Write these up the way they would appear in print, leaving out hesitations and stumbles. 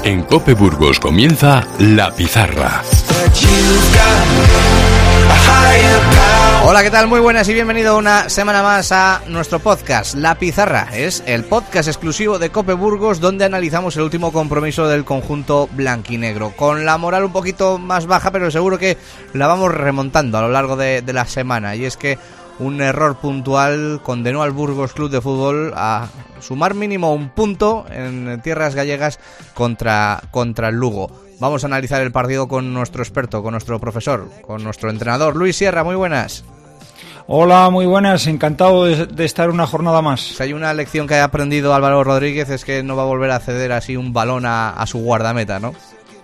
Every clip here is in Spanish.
En COPE Burgos comienza La Pizarra. Hola, ¿qué tal? Muy buenas y bienvenido una semana más a nuestro podcast La Pizarra. Es el podcast exclusivo de COPE Burgos donde analizamos el último compromiso del conjunto blanquinegro. Con la moral un poquito más baja, pero seguro que la vamos remontando a lo largo de la semana. Y es que un error puntual condenó al Burgos Club de Fútbol a sumar mínimo un punto en tierras gallegas contra el Lugo. Vamos a analizar el partido con nuestro experto, con nuestro profesor, con nuestro entrenador. Luis Sierra, muy buenas. Hola, muy buenas, encantado de estar una jornada más. Si hay una lección que haya aprendido Álvaro Rodríguez es que no va a volver a ceder así un balón a su guardameta, ¿no?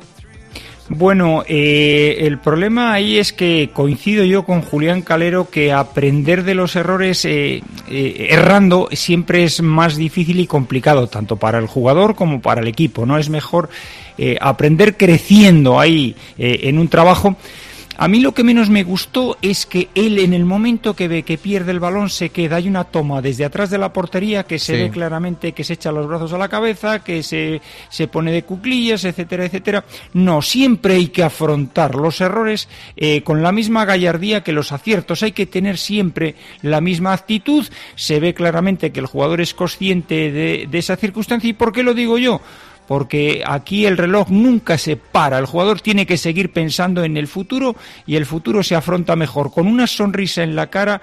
Bueno, el problema ahí es que coincido yo con Julián Calero que aprender de los errores errando siempre es más difícil y complicado, tanto para el jugador como para el equipo, ¿no? Es mejor aprender creciendo ahí en un trabajo. A mí lo que menos me gustó es que él, en el momento que ve que pierde el balón, se queda. Hay una toma desde atrás de la portería que se ve claramente que se echa los brazos a la cabeza, que se pone de cuclillas, etcétera, etcétera. No, siempre hay que afrontar los errores con la misma gallardía que los aciertos. Hay que tener siempre la misma actitud. Se ve claramente que el jugador es consciente de esa circunstancia. ¿Y por qué lo digo yo? Porque aquí el reloj nunca se para, el jugador tiene que seguir pensando en el futuro y el futuro se afronta mejor con una sonrisa en la cara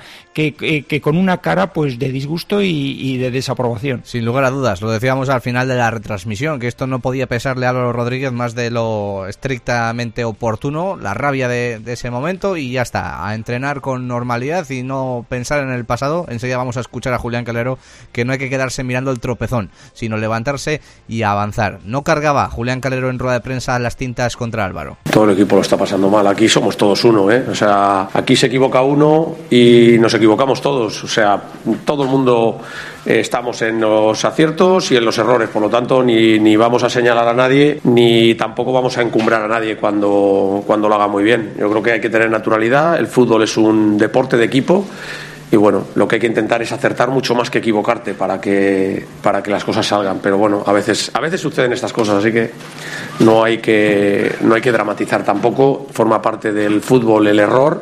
que con una cara pues de disgusto y de desaprobación. Sin lugar a dudas, lo decíamos al final de la retransmisión, que esto no podía pesarle a Álvaro Rodríguez más de lo estrictamente oportuno, la rabia de ese momento y ya está, a entrenar con normalidad y no pensar en el pasado. Enseguida vamos a escuchar a Julián Calero que no hay que quedarse mirando el tropezón, sino levantarse y avanzar. No cargaba Julián Calero en rueda de prensa las tintas contra Álvaro. Todo el equipo lo está pasando mal, aquí somos todos uno, ¿eh? O sea, aquí se equivoca uno y nos equivocamos todos, o sea, todo el mundo estamos en los aciertos y en los errores, por lo tanto ni vamos a señalar a nadie, ni tampoco vamos a encumbrar a nadie cuando lo haga muy bien. Yo creo que hay que tener naturalidad, el fútbol es un deporte de equipo. Y bueno, lo que hay que intentar es acertar mucho más que equivocarte para que las cosas salgan. Pero bueno, a veces suceden estas cosas, así que no hay que dramatizar tampoco. Forma parte del fútbol el error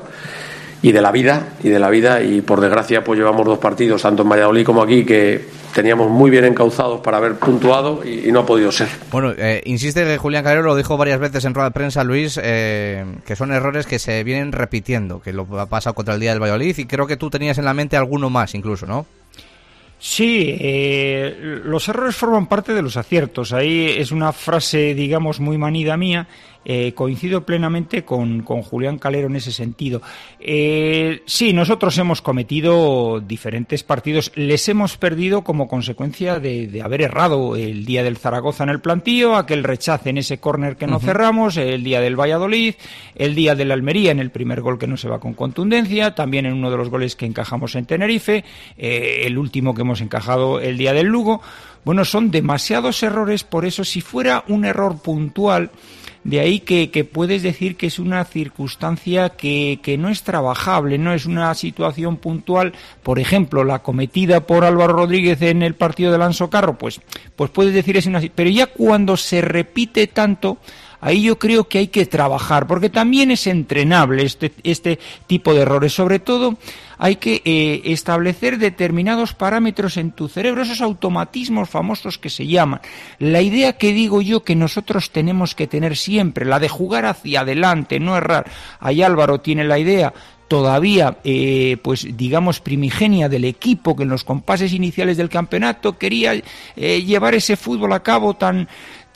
y de la vida y por desgracia pues llevamos 2 partidos, tanto en Valladolid como aquí, que teníamos muy bien encauzados para haber puntuado y no ha podido ser. Bueno, insiste que Julián Calero lo dijo varias veces en rueda de prensa, Luis, que son errores que se vienen repitiendo, que lo ha pasado contra el día del Valladolid y creo que tú tenías en la mente alguno más incluso, ¿no? Sí, los errores forman parte de los aciertos. Ahí es una frase, digamos, muy manida mía. Coincido plenamente con Julián Calero en ese sentido. Sí, nosotros hemos cometido diferentes partidos, les hemos perdido como consecuencia de haber errado el día del Zaragoza en el plantío, aquel rechace en ese córner que no cerramos, el día del Valladolid, el día del Almería en el primer gol que no se va con contundencia, también en uno de los goles que encajamos en Tenerife, el último que hemos encajado el día del Lugo. Bueno, son demasiados errores, por eso si fuera un error puntual, de ahí que puedes decir que es una circunstancia que no es trabajable, no es una situación puntual. Por ejemplo, la cometida por Álvaro Rodríguez en el partido del Anso Carro, pues puedes decir es una... Pero ya cuando se repite tanto, ahí yo creo que hay que trabajar, porque también es entrenable este tipo de errores. Sobre todo hay que establecer determinados parámetros en tu cerebro, esos automatismos famosos que se llaman. La idea que digo yo que nosotros tenemos que tener siempre, la de jugar hacia adelante, no errar. Ahí Álvaro tiene la idea todavía, pues digamos, primigenia del equipo, que en los compases iniciales del campeonato quería llevar ese fútbol a cabo tan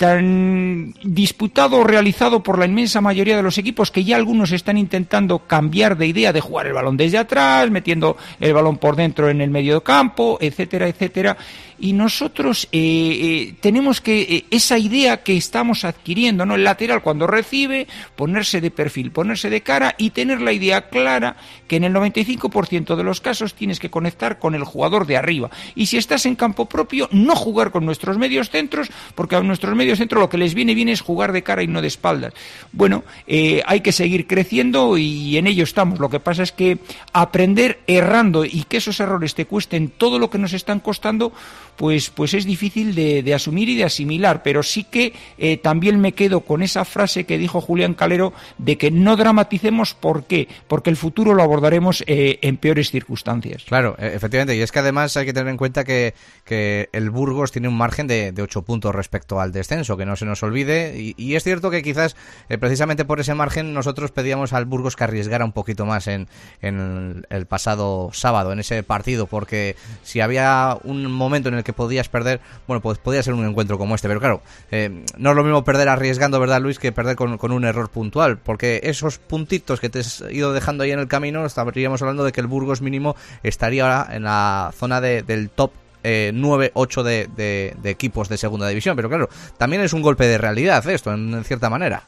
disputado o realizado por la inmensa mayoría de los equipos, que ya algunos están intentando cambiar de idea, de jugar el balón desde atrás, metiendo el balón por dentro en el medio campo, etcétera, etcétera. Y nosotros tenemos que, esa idea que estamos adquiriendo, ¿no? El lateral cuando recibe, ponerse de perfil, ponerse de cara y tener la idea clara que en el 95% de los casos tienes que conectar con el jugador de arriba. Y si estás en campo propio, no jugar con nuestros medios centros, porque a nuestros medios mediocentro lo que les viene bien es jugar de cara y no de espaldas. Bueno, hay que seguir creciendo y en ello estamos. Lo que pasa es que aprender errando y que esos errores te cuesten todo lo que nos están costando, pues es difícil de asumir y de asimilar, pero sí que también me quedo con esa frase que dijo Julián Calero de que no dramaticemos. ¿Por qué? Porque el futuro lo abordaremos en peores circunstancias. Claro, efectivamente, y es que además hay que tener en cuenta que el Burgos tiene un margen de 8 puntos respecto al descenso, que no se nos olvide, y es cierto que quizás precisamente por ese margen nosotros pedíamos al Burgos que arriesgara un poquito más en el pasado sábado, en ese partido, porque si había un momento en el que podías perder, bueno, pues podía ser un encuentro como este, pero claro, no es lo mismo perder arriesgando, ¿verdad, Luis?, que perder con un error puntual, porque esos puntitos que te has ido dejando ahí en el camino, estaríamos hablando de que el Burgos mínimo estaría ahora en la zona del top 9-8 de equipos de segunda división, pero claro, también es un golpe de realidad esto, en cierta manera.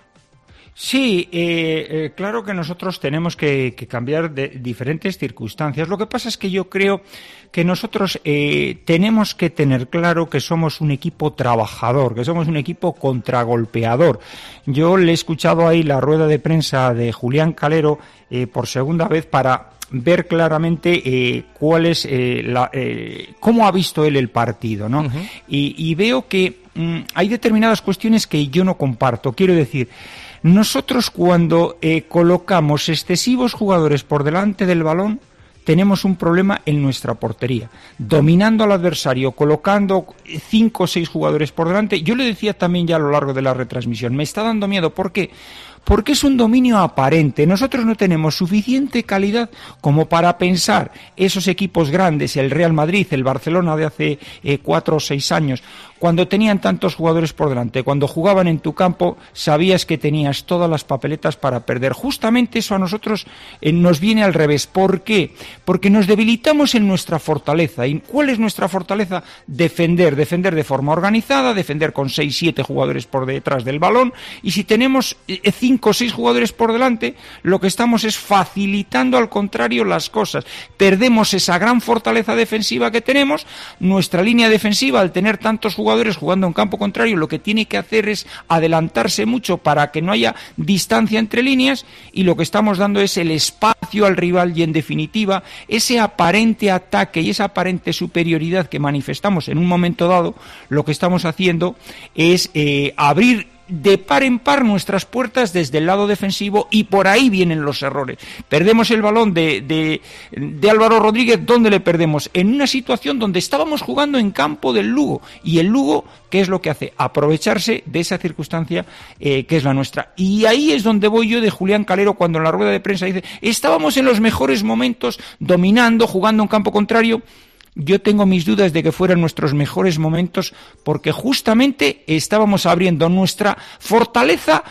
Sí, claro que nosotros tenemos que cambiar de diferentes circunstancias. Lo que pasa es que yo creo que nosotros tenemos que tener claro que somos un equipo trabajador, que somos un equipo contragolpeador. Yo le he escuchado ahí la rueda de prensa de Julián Calero por segunda vez para ver claramente cuál es cómo ha visto él el partido, ¿no? Uh-huh. Y veo que hay determinadas cuestiones que yo no comparto. Quiero decir, nosotros cuando colocamos excesivos jugadores por delante del balón, tenemos un problema en nuestra portería. Dominando al adversario, colocando 5 o 6 jugadores por delante, yo le decía también ya a lo largo de la retransmisión, me está dando miedo. ¿Por qué? Porque es un dominio aparente. Nosotros no tenemos suficiente calidad como para pensar esos equipos grandes, el Real Madrid, el Barcelona de hace 4 o 6 años, cuando tenían tantos jugadores por delante, cuando jugaban en tu campo, sabías que tenías todas las papeletas para perder. Justamente eso a nosotros nos viene al revés. ¿Por qué? Porque nos debilitamos en nuestra fortaleza. ¿Y cuál es nuestra fortaleza? Defender de forma organizada, defender con 6-7 jugadores por detrás del balón, y si tenemos 5 o 6 jugadores por delante, lo que estamos es facilitando al contrario las cosas. Perdemos esa gran fortaleza defensiva que tenemos. Nuestra línea defensiva, al tener tantos jugadores jugando en campo contrario, lo que tiene que hacer es adelantarse mucho para que no haya distancia entre líneas, y lo que estamos dando es el espacio al rival, y en definitiva ese aparente ataque y esa aparente superioridad que manifestamos en un momento dado, lo que estamos haciendo es abrir de par en par nuestras puertas desde el lado defensivo, y por ahí vienen los errores. Perdemos el balón de Álvaro Rodríguez. ¿Dónde le perdemos? En una situación donde estábamos jugando en campo del Lugo, y el Lugo, ¿qué es lo que hace? Aprovecharse de esa circunstancia que es la nuestra. Y ahí es donde voy yo de Julián Calero cuando en la rueda de prensa dice, estábamos en los mejores momentos, dominando, jugando en campo contrario. Yo tengo mis dudas de que fueran nuestros mejores momentos, porque justamente estábamos abriendo nuestra fortaleza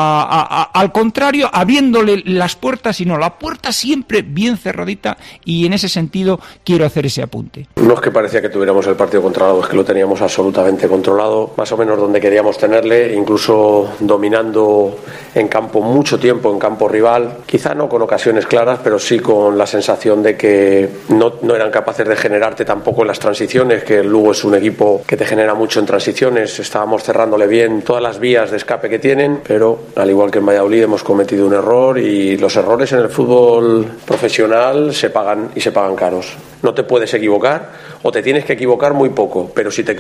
al contrario, abriéndole las puertas, y no, la puerta siempre bien cerradita, y en ese sentido quiero hacer ese apunte. No es que parecía que tuviéramos el partido controlado, es que lo teníamos absolutamente controlado, más o menos donde queríamos tenerle, incluso dominando en campo mucho tiempo, en campo rival, quizá no con ocasiones claras, pero sí con la sensación de que no eran capaces de generar tampoco en las transiciones, que el Lugo es un equipo que te genera mucho en transiciones. Estábamos cerrándole bien todas las vías de escape que tienen, pero al igual que en Valladolid hemos cometido un error, y los errores en el fútbol profesional se pagan, y se pagan caros. No te puedes equivocar, o te tienes que equivocar muy poco, pero si te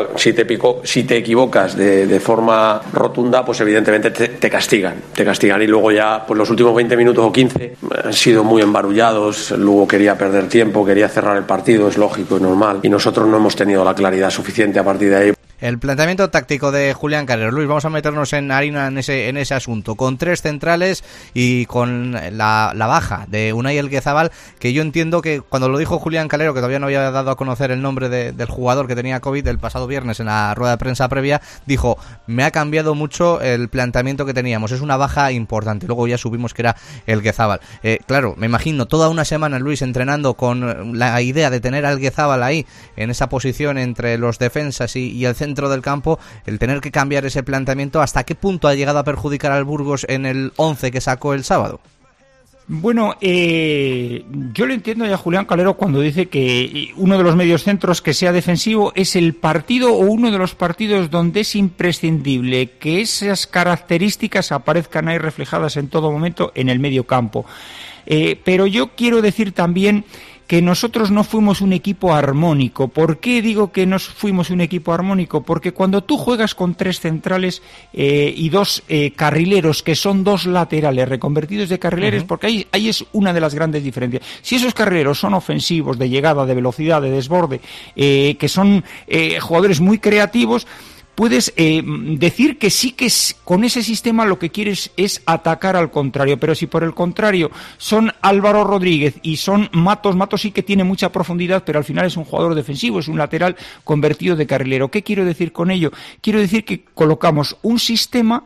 equivocas de forma rotunda, pues evidentemente te castigan, y luego ya pues los últimos 20 minutos o 15 han sido muy embarullados. El Lugo quería perder tiempo, quería cerrar el partido, es lógico y normal, y nosotros no hemos tenido la claridad suficiente a partir de ahí. El planteamiento táctico de Julián Calero. Luis, vamos a meternos en harina en ese asunto, con 3 centrales y con la baja de Unai Elguezabal, que yo entiendo que cuando lo dijo Julián Calero, que todavía no había dado a conocer el nombre del jugador que tenía COVID el pasado viernes en la rueda de prensa previa, dijo, me ha cambiado mucho el planteamiento que teníamos, es una baja importante. Luego ya supimos que era Elguezabal. Claro, me imagino toda una semana, Luis, entrenando con la idea de tener a Elguezabal ahí, en esa posición entre los defensas y el centro del campo, el tener que cambiar ese planteamiento. ¿Hasta qué punto ha llegado a perjudicar al Burgos en el 11 que sacó el sábado? Bueno, yo le entiendo ya a Julián Calero cuando dice que uno de los mediocentros que sea defensivo es el partido o uno de los partidos donde es imprescindible que esas características aparezcan ahí reflejadas en todo momento en el medio campo. Pero yo quiero decir también que nosotros no fuimos un equipo armónico. ¿Por qué digo que no fuimos un equipo armónico? Porque cuando tú juegas con 3 centrales y 2 carrileros, que son 2 laterales reconvertidos de carrileros, porque ahí es una de las grandes diferencias. Si esos carrileros son ofensivos, de llegada, de velocidad, de desborde, que son jugadores muy creativos, puedes decir que sí que con ese sistema lo que quieres es atacar al contrario, pero si por el contrario son Álvaro Rodríguez y son Matos sí que tiene mucha profundidad, pero al final es un jugador defensivo, es un lateral convertido de carrilero. ¿Qué quiero decir con ello? Quiero decir que colocamos un sistema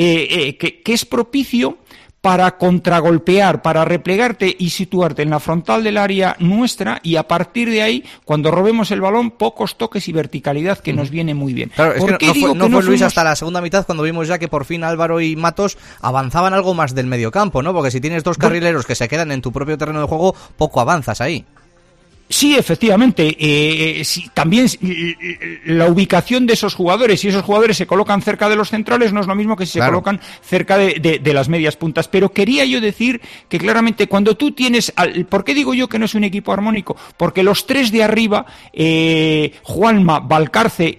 que es propicio para contragolpear, para replegarte y situarte en la frontal del área nuestra, y a partir de ahí, cuando robemos el balón, pocos toques y verticalidad, que nos viene muy bien. Claro, es que no fue Luis hasta la segunda mitad cuando vimos ya que por fin Álvaro y Matos avanzaban algo más del mediocampo, ¿no? Porque si tienes 2 carrileros que se quedan en tu propio terreno de juego, poco avanzas ahí. Sí, efectivamente. También la ubicación de esos jugadores, si esos jugadores se colocan cerca de los centrales, no es lo mismo que si se colocan cerca de las medias puntas. Pero quería yo decir que claramente cuando tú tienes... ¿Por qué digo yo que no es un equipo armónico? Porque los 3 de arriba, Juanma, Valcarce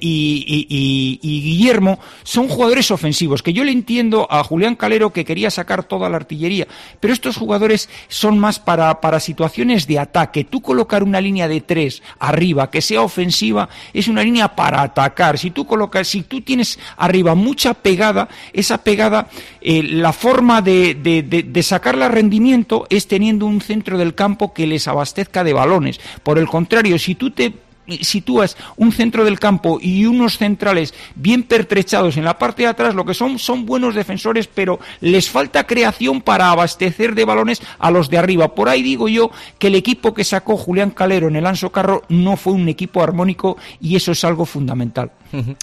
y Guillermo, son jugadores ofensivos, que yo le entiendo a Julián Calero que quería sacar toda la artillería, pero estos jugadores son más para situaciones de ataque. Tú colocar una línea de 3 arriba que sea ofensiva es una línea para atacar. Si tú tienes arriba mucha pegada, esa pegada, la forma de sacarla a rendimiento es teniendo un centro del campo que les abastezca de balones. Por el contrario, si tú te sitúas un centro del campo y unos centrales bien pertrechados en la parte de atrás, lo que son buenos defensores, pero les falta creación para abastecer de balones a los de arriba. Por ahí digo yo que el equipo que sacó Julián Calero en el Anso Carro no fue un equipo armónico, y eso es algo fundamental.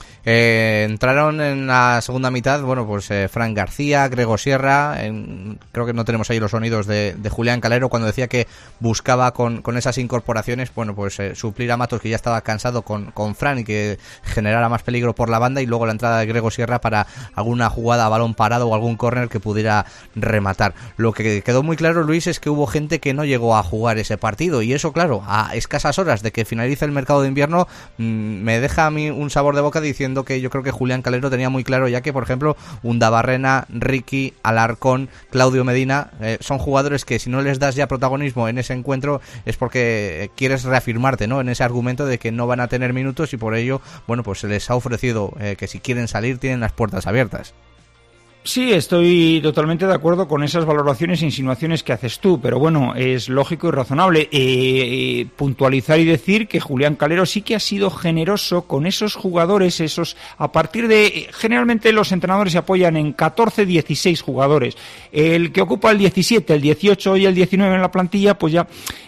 Entraron en la segunda mitad, Fran García, Grego Sierra, creo que no tenemos ahí los sonidos de Julián Calero cuando decía que buscaba con esas incorporaciones, suplir a Matos, que ya estaba cansado con Fran, y que generara más peligro por la banda, y luego la entrada de Grego Sierra para alguna jugada a balón parado o algún córner que pudiera rematar. Lo que quedó muy claro, Luis, es que hubo gente que no llegó a jugar ese partido, y eso, claro, a escasas horas de que finalice el mercado de invierno, me deja a mí un sabor de boca diciendo que yo creo que Julián Calero tenía muy claro ya que, por ejemplo, Undabarrena, Ricky, Alarcón, Claudio Medina, son jugadores que si no les das ya protagonismo en ese encuentro es porque quieres reafirmarte, ¿no?, en ese argumento de que no van a tener minutos, y por ello, se les ha ofrecido que si quieren salir tienen las puertas abiertas. Sí, estoy totalmente de acuerdo con esas valoraciones e insinuaciones que haces tú, pero es lógico y razonable puntualizar y decir que Julián Calero sí que ha sido generoso con esos jugadores, a partir de... Generalmente los entrenadores se apoyan en 14, 16 jugadores. El que ocupa el 17, el 18 y el 19 en la plantilla, pues ya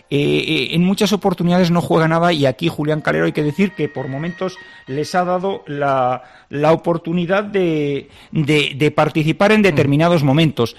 en muchas oportunidades no juega nada, y aquí Julián Calero hay que decir que por momentos les ha dado la oportunidad de participar en determinados momentos.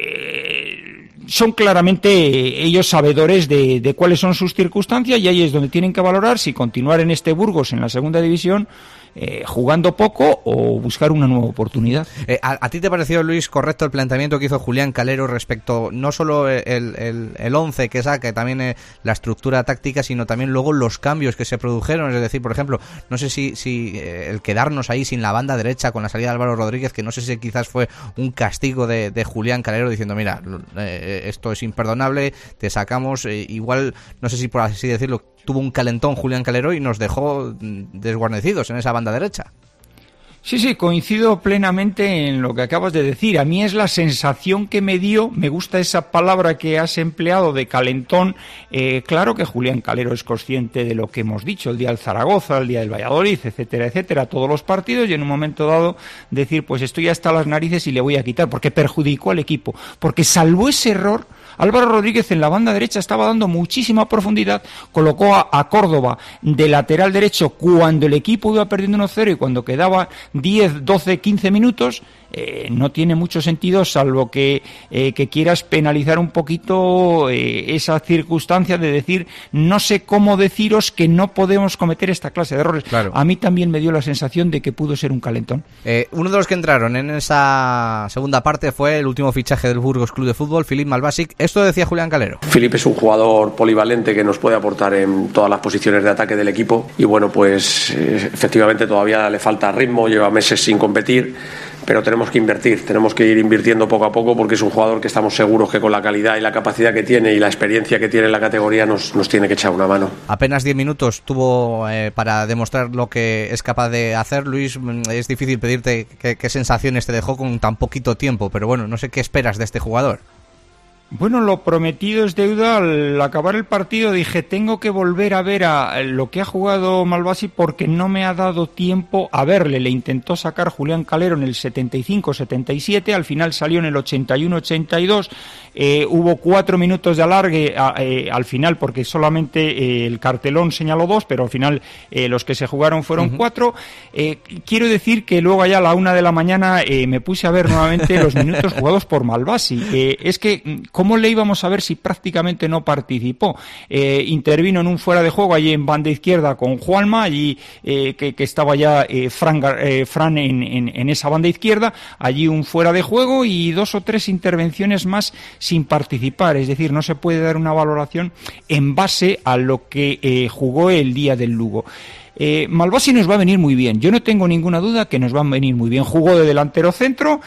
Son claramente ellos sabedores de cuáles son sus circunstancias, y ahí es donde tienen que valorar si continuar en este Burgos en la segunda división jugando poco o buscar una nueva oportunidad. ¿A ti te pareció, Luis, correcto el planteamiento que hizo Julián Calero respecto no solo el 11 que saca, también la estructura táctica, sino también luego los cambios que se produjeron? Es decir, por ejemplo, no sé si el quedarnos ahí sin la banda derecha con la salida de Álvaro Rodríguez, que no sé si quizás fue un castigo de Julián Calero diciendo, mira, esto es imperdonable, te sacamos, igual, no sé si por así decirlo, tuvo un calentón Julián Calero y nos dejó desguarnecidos en esa banda derecha. Sí, coincido plenamente en lo que acabas de decir. A mí es la sensación que me dio, me gusta esa palabra que has empleado de calentón. Claro que Julián Calero es consciente de lo que hemos dicho, el día del Zaragoza, el día del Valladolid, etcétera, todos los partidos, y en un momento dado decir, pues estoy hasta las narices y le voy a quitar, porque perjudicó al equipo, porque salvo ese error, Álvaro Rodríguez en la banda derecha estaba dando muchísima profundidad, colocó a Córdoba de lateral derecho cuando el equipo iba perdiendo 1-0 y cuando quedaba 10, 12, 15 minutos, no tiene mucho sentido, salvo que quieras penalizar un poquito esa circunstancia de decir, no sé cómo deciros que no podemos cometer esta clase de errores. Claro. A mí también me dio la sensación de que pudo ser un calentón. Uno de los que entraron en esa segunda parte fue el último fichaje del Burgos Club de Fútbol, Filip Malbasic. Esto decía Julián Calero. Filip es un jugador polivalente que nos puede aportar en todas las posiciones de ataque del equipo y bueno, pues efectivamente todavía le falta ritmo, lleva meses sin competir, pero tenemos que invertir, tenemos que ir invirtiendo poco a poco porque es un jugador que estamos seguros que con la calidad y la capacidad que tiene y la experiencia que tiene en la categoría nos tiene que echar una mano. Apenas 10 minutos tuvo para demostrar lo que es capaz de hacer. Luis, es difícil pedirte qué sensaciones te dejó con tan poquito tiempo, pero bueno, no sé qué esperas de este jugador. Bueno, lo prometido es deuda. Al acabar el partido dije, tengo que volver a ver a lo que ha jugado Malbasic porque no me ha dado tiempo a verle. Le intentó sacar Julián Calero en el 75-77, al final salió en el 81-82, hubo 4 minutos de alargue al final porque solamente el cartelón señaló 2, pero al final los que se jugaron fueron 4. Quiero decir que luego allá a la 1 de la mañana me puse a ver nuevamente los minutos jugados por Malbasic. Es que ¿cómo le íbamos a ver si prácticamente no participó? Intervino en un fuera de juego allí en banda izquierda con Juanma, allí que estaba ya Fran en esa banda izquierda, allí un fuera de juego y 2 o 3 intervenciones más sin participar, es decir, no se puede dar una valoración en base a lo que jugó el día del Lugo. Malbasic nos va a venir muy bien, yo no tengo ninguna duda que nos va a venir muy bien. Jugó de delantero centro,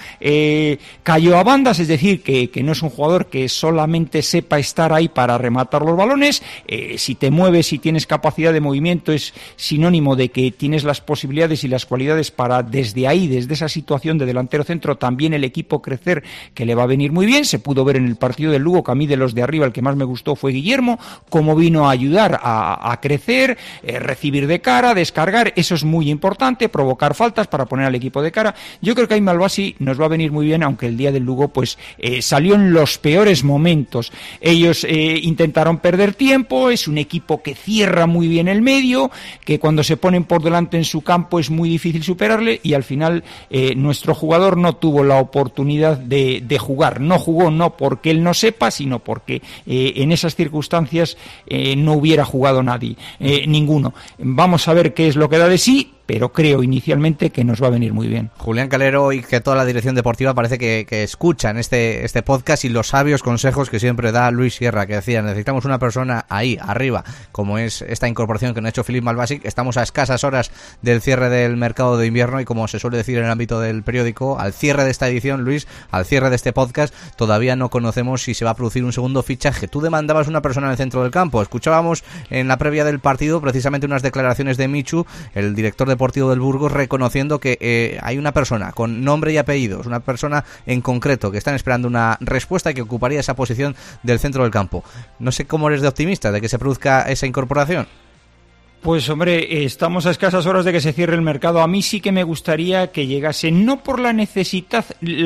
cayó a bandas, es decir, que no es un jugador que solamente sepa estar ahí para rematar los balones. Si te mueves y tienes capacidad de movimiento es sinónimo de que tienes las posibilidades y las cualidades para desde ahí, desde esa situación de delantero centro, también el equipo crecer, que le va a venir muy bien. Se pudo ver en el partido del Lugo que a mí de los de arriba el que más me gustó fue Guillermo, cómo vino a ayudar a crecer, recibir de cara, descargar, eso es muy importante, provocar faltas para poner al equipo de cara. Yo creo que ahí Malbasic nos va a venir muy bien, aunque el día del Lugo pues salió en los peores momentos. Ellos intentaron perder tiempo, es un equipo que cierra muy bien el medio, que cuando se ponen por delante en su campo es muy difícil superarle y al final nuestro jugador no tuvo la oportunidad de jugar. No jugó no porque él no sepa, sino porque en esas circunstancias no hubiera jugado nadie, ninguno. Vamos a ver qué es lo que da de sí, pero creo inicialmente que nos va a venir muy bien. Julián Calero y que toda la dirección deportiva parece que escuchan este podcast y los sabios consejos que siempre da Luis Sierra, que decía, necesitamos una persona ahí, arriba, como es esta incorporación que nos ha hecho Filip Malbasic. Estamos a escasas horas del cierre del mercado de invierno y, como se suele decir en el ámbito del periódico, al cierre de esta edición, Luis, al cierre de este podcast, todavía no conocemos si se va a producir un segundo fichaje. Tú demandabas una persona en el centro del campo. Escuchábamos en la previa del partido precisamente unas declaraciones de Michu, el director deportivo del Burgos, reconociendo que hay una persona con nombre y apellidos, una persona en concreto que están esperando una respuesta y que ocuparía esa posición del centro del campo. No sé cómo eres de optimista de que se produzca esa incorporación. Pues hombre, estamos a escasas horas de que se cierre el mercado. A mí sí que me gustaría que llegase, no por la necesidad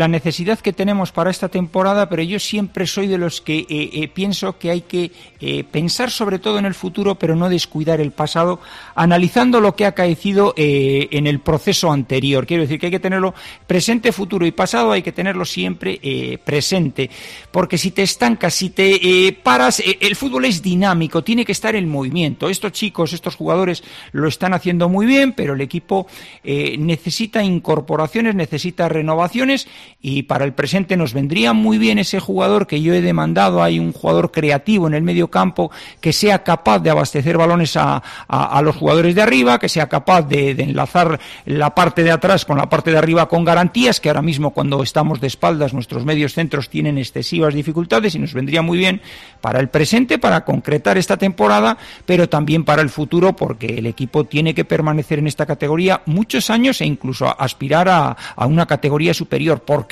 que tenemos para esta temporada, pero yo siempre soy de los que pienso que hay que pensar sobre todo en el futuro, pero no descuidar el pasado, analizando lo que ha acaecido en el proceso anterior. Quiero decir que hay que tenerlo presente, futuro y pasado, hay que tenerlo siempre presente, porque si te estancas, si te paras, el fútbol es dinámico, tiene que estar en movimiento. Estos chicos, estos jugadores lo están haciendo muy bien, pero el equipo necesita incorporaciones, necesita renovaciones, y para el presente nos vendría muy bien ese jugador que yo he demandado. Hay un jugador creativo en el medio campo que sea capaz de abastecer balones a los jugadores de arriba, que sea capaz de enlazar la parte de atrás con la parte de arriba con garantías, que ahora mismo cuando estamos de espaldas nuestros medios centros tienen excesivas dificultades, y nos vendría muy bien para el presente, para concretar esta temporada, pero también para el futuro, porque el equipo tiene que permanecer en esta categoría muchos años e incluso aspirar a una categoría superior. ¿Por qué no?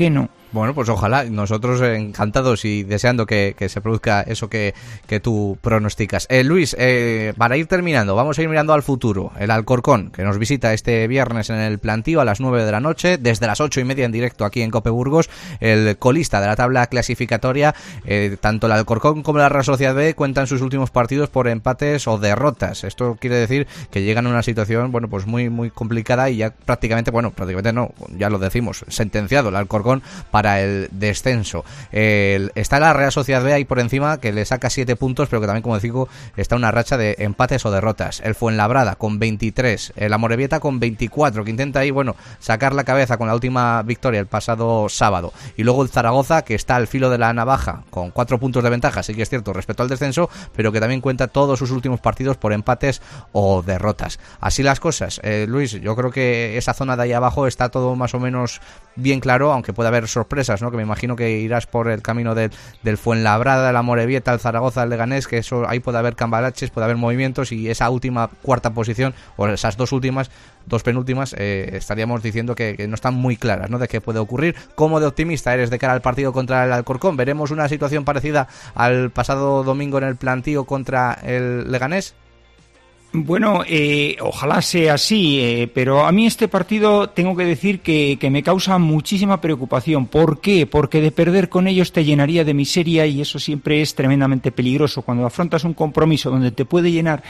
Bueno, pues ojalá, nosotros encantados y deseando que se produzca eso que tú pronosticas. Luis, para ir terminando, vamos a ir mirando al futuro. El Alcorcón, que nos visita este viernes en el Plantío a las 9 de la noche, desde las 8:30 en directo aquí en Cope Burgos, el colista de la tabla clasificatoria. Tanto el Alcorcón como la Real Sociedad B cuentan sus últimos partidos por empates o derrotas. Esto quiere decir que llegan a una situación, bueno, pues muy, muy complicada y ya prácticamente no, ya lo decimos, sentenciado el Alcorcón para el descenso. Está la Real Sociedad B ahí por encima, que le saca 7 puntos, pero que también, como digo, está una racha de empates o derrotas. El Fuenlabrada con 23, el Amorebieta con 24, que intenta ahí, bueno, sacar la cabeza con la última victoria el pasado sábado. Y luego el Zaragoza, que está al filo de la navaja con 4 puntos de ventaja, sí que es cierto, respecto al descenso, pero que también cuenta todos sus últimos partidos por empates o derrotas. Así las cosas. Luis, yo creo que esa zona de ahí abajo está todo más o menos bien claro, aunque puede haber sorpresas, ¿no? Que me imagino que irás por el camino del Fuenlabrada, el Amorebieta, el Zaragoza, el Leganés, que eso ahí puede haber cambalaches, puede haber movimientos, y esa última cuarta posición, o esas dos penúltimas, estaríamos diciendo que no están muy claras, ¿no? De qué puede ocurrir. ¿Cómo de optimista eres de cara al partido contra el Alcorcón? ¿Veremos una situación parecida al pasado domingo en el Plantío contra el Leganés? Bueno, ojalá sea así, pero a mí este partido tengo que decir que me causa muchísima preocupación. ¿Por qué? Porque de perder con ellos te llenaría de miseria, y eso siempre es tremendamente peligroso. Cuando afrontas un compromiso donde te puede llenar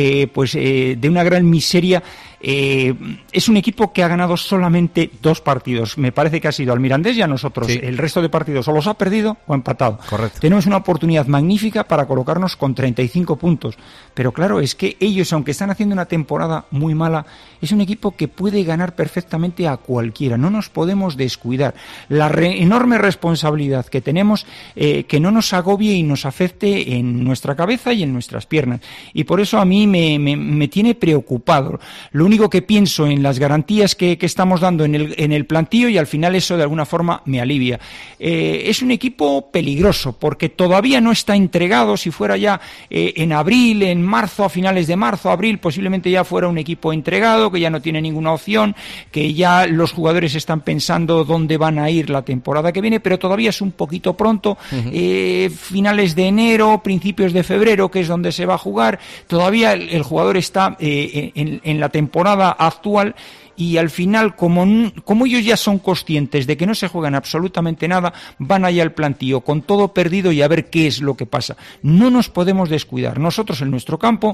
de una gran miseria. Es un equipo que ha ganado solamente 2 partidos. Me parece que ha sido al Mirandés y a nosotros. Sí. El resto de partidos o los ha perdido o empatado. Correcto. Tenemos una oportunidad magnífica para colocarnos con 35 puntos. Pero claro, es que ellos, aunque están haciendo una temporada muy mala, es un equipo que puede ganar perfectamente a cualquiera. No nos podemos descuidar. La enorme responsabilidad que tenemos, que no nos agobie y nos afecte en nuestra cabeza y en nuestras piernas. Y por eso a mí me tiene preocupado. Lo único que pienso en las garantías que estamos dando en el Plantío, y al final eso de alguna forma me alivia. Es un equipo peligroso porque todavía no está entregado. Si fuera ya en abril, en marzo, a finales de marzo, abril, posiblemente ya fuera un equipo entregado, que ya no tiene ninguna opción, que ya los jugadores están pensando dónde van a ir la temporada que viene, pero todavía es un poquito pronto. Finales de enero, principios de febrero, que es donde se va a jugar, todavía el jugador está en la temporada actual. Y al final, como ellos ya son conscientes de que no se juegan absolutamente nada, van allá al Plantío con todo perdido y a ver qué es lo que pasa. No nos podemos descuidar. Nosotros en nuestro campo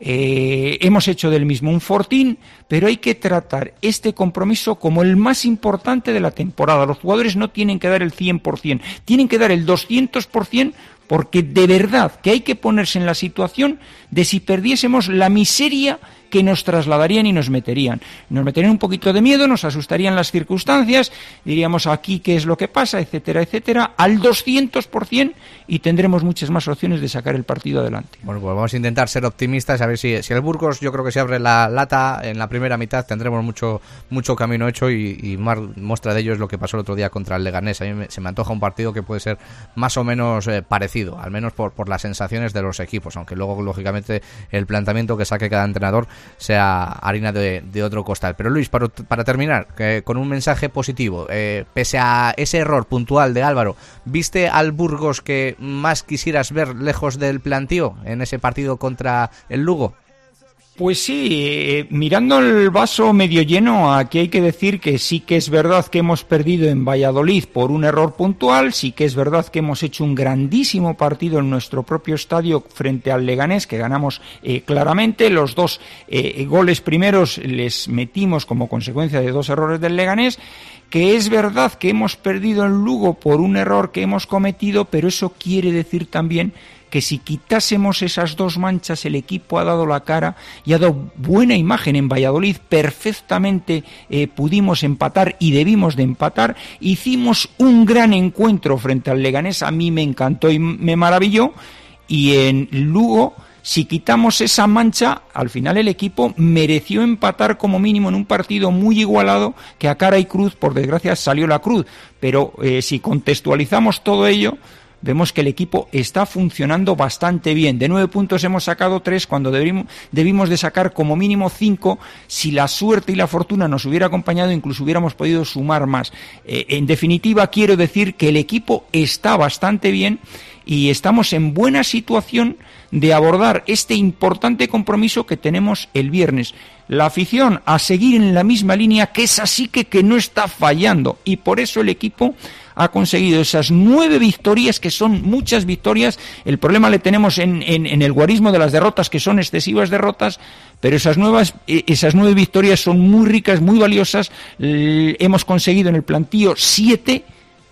hemos hecho del mismo un fortín, pero hay que tratar este compromiso como el más importante de la temporada. Los jugadores no tienen que dar el 100%, tienen que dar el 200%, porque de verdad que hay que ponerse en la situación de si perdiésemos la miseria que nos trasladarían y nos meterían. Nos meterían un poquito de miedo, nos asustarían las circunstancias, diríamos aquí qué es lo que pasa, etcétera, etcétera, al 200%, y tendremos muchas más opciones de sacar el partido adelante. Bueno, pues vamos a intentar ser optimistas, a ver si el Burgos, yo creo que si abre la lata en la primera mitad tendremos mucho camino hecho, y muestra de ello es lo que pasó el otro día contra el Leganés. A mí se me antoja un partido que puede ser más o menos parecido, al menos por las sensaciones de los equipos, aunque luego lógicamente el planteamiento que saque cada entrenador sea harina de otro costal. Pero Luis, para terminar, con un mensaje positivo, pese a ese error puntual de Álvaro, ¿viste al Burgos que más quisieras ver lejos del Plantío en ese partido contra el Lugo? Pues sí, mirando el vaso medio lleno, aquí hay que decir que sí que es verdad que hemos perdido en Valladolid por un error puntual, sí que es verdad que hemos hecho un grandísimo partido en nuestro propio estadio frente al Leganés, que ganamos claramente. Los 2 goles primeros les metimos como consecuencia de 2 errores del Leganés, que es verdad que hemos perdido en Lugo por un error que hemos cometido, pero eso quiere decir también que si quitásemos esas 2 manchas, el equipo ha dado la cara y ha dado buena imagen en Valladolid. Perfectamente pudimos empatar y debimos de empatar. Hicimos un gran encuentro frente al Leganés, a mí me encantó y me maravilló. Y en Lugo, si quitamos esa mancha, al final el equipo mereció empatar como mínimo en un partido muy igualado, que a cara y cruz, por desgracia, salió la cruz. Pero si contextualizamos todo ello, vemos que el equipo está funcionando bastante bien. De 9 puntos hemos sacado 3 cuando debimos de sacar como mínimo 5. Si la suerte y la fortuna nos hubiera acompañado, incluso hubiéramos podido sumar más. En definitiva, quiero decir que el equipo está bastante bien y estamos en buena situación de abordar este importante compromiso que tenemos el viernes. La afición a seguir en la misma línea, que es así que no está fallando, y por eso el equipo ha conseguido esas 9 victorias, que son muchas victorias. El problema le tenemos en el guarismo de las derrotas, que son excesivas derrotas, pero esas 9 victorias son muy ricas, muy valiosas. Hemos conseguido en el plantío 7,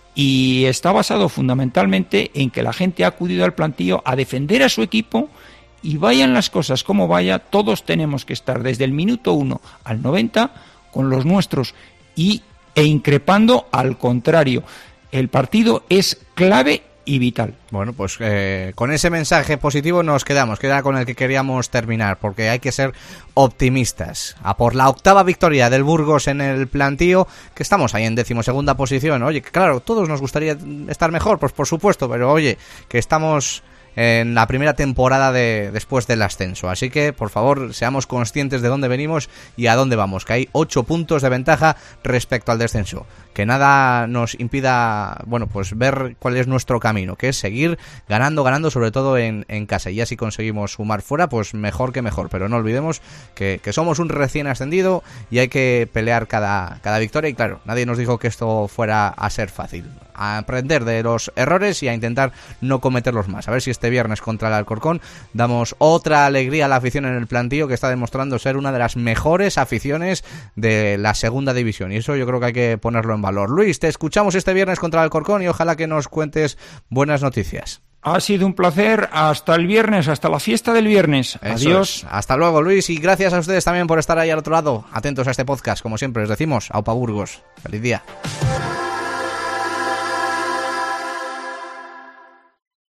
y está basado fundamentalmente en que la gente ha acudido al plantío a defender a su equipo, y vayan las cosas como vaya, todos tenemos que estar desde el minuto 1 al 90 con los nuestros e increpando al contrario. El partido es clave y vital. Bueno, pues con ese mensaje positivo nos quedamos, que era con el que queríamos terminar, porque hay que ser optimistas. A por la 8ª victoria del Burgos en el plantío, que estamos ahí en 12ª posición. Oye, que claro, todos nos gustaría estar mejor, pues por supuesto, pero oye, que estamos en la primera temporada después del ascenso, así que por favor seamos conscientes de dónde venimos y a dónde vamos, que hay 8 puntos de ventaja respecto al descenso, que nada nos impida, bueno, pues ver cuál es nuestro camino, que es seguir ganando, sobre todo en casa, y ya si conseguimos sumar fuera, pues mejor que mejor, pero no olvidemos que somos un recién ascendido y hay que pelear cada victoria, y claro, nadie nos dijo que esto fuera a ser fácil, a aprender de los errores y a intentar no cometerlos más. A ver si este viernes contra el Alcorcón damos otra alegría a la afición en el plantío, que está demostrando ser una de las mejores aficiones de la segunda división, y eso yo creo que hay que ponerlo en valor. Luis, te escuchamos este viernes contra el Alcorcón y ojalá que nos cuentes buenas noticias. Ha sido un placer, hasta el viernes, hasta la fiesta del viernes. Eso Adiós. Es. Hasta luego, Luis, y gracias a ustedes también por estar ahí al otro lado, atentos a este podcast, como siempre les decimos, Aupa Burgos, feliz día.